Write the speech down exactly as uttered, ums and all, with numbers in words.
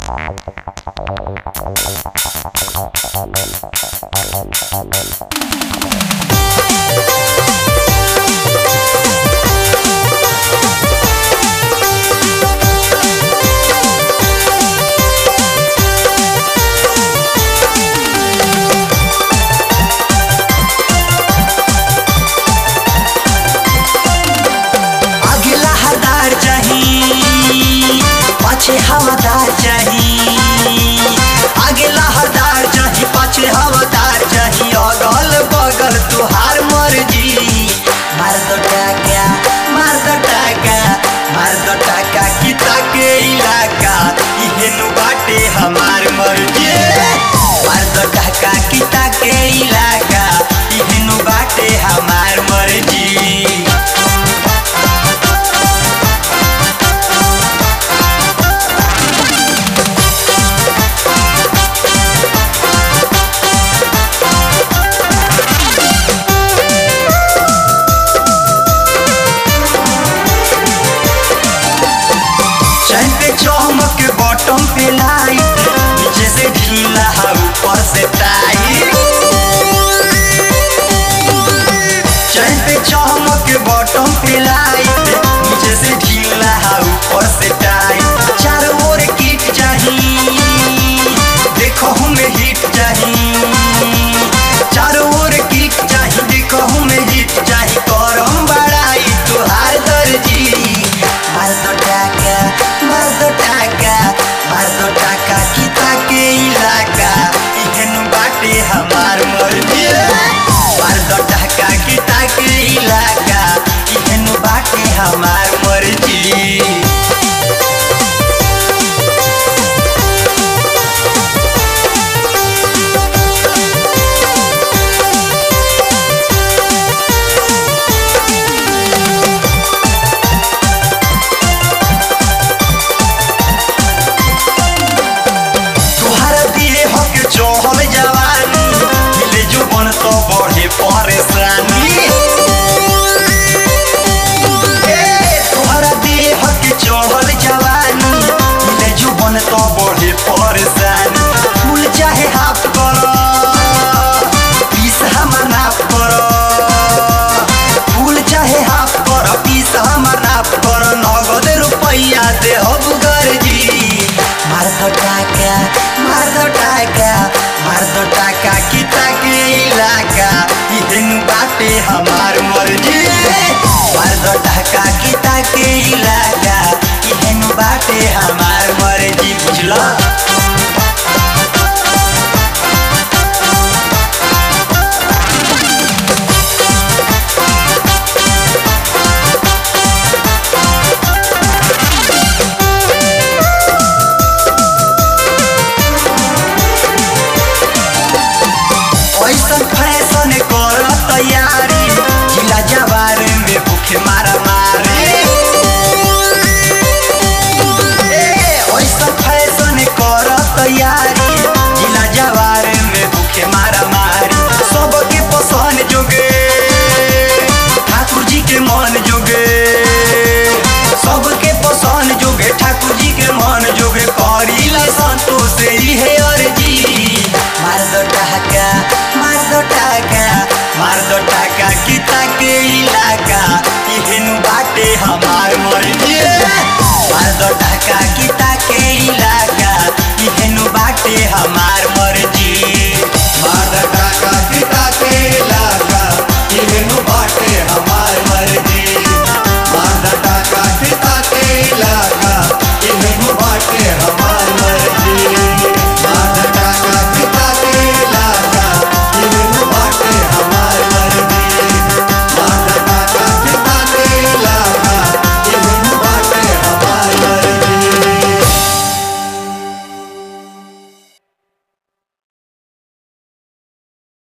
हवादार चाही आगे लहरदार चाही पाछे हवादार चाही अगल बगल तुहार मर्जी मार दो टाका मार दो टाका मार दो टाका किता के इलाका इहेनु बाटे हमार मर्जी मार दो टाका किता के इलाका इहेनु बाटे हमार मर्जी। चमक बॉटम पे लाइट नीचे से ढीला ऊपर से टाइट चैन पे चमक बॉटम पे लाइट नीचे से ढीला ऊपर से टाइट चारों ओर किट चाहिए देखो हमें हिट चाहिए चारों ओर किट चाहिए देखो हमें हिट चाहिए करम बड़ाई तुहार दर्जी मार दो टाका मार दो टाका मार दो टाका किता के इलाका इहेनु बाटे हमार मर्जी मार दो टाका किता के इलाका इहेनु बाटे हमार मर्जी। चढ़ल जवानी मिले जो बन तो बढ़े परेशानी तोहरा देह के चढ़ल जवानी मिले जो बन तो बढ़े परेशानी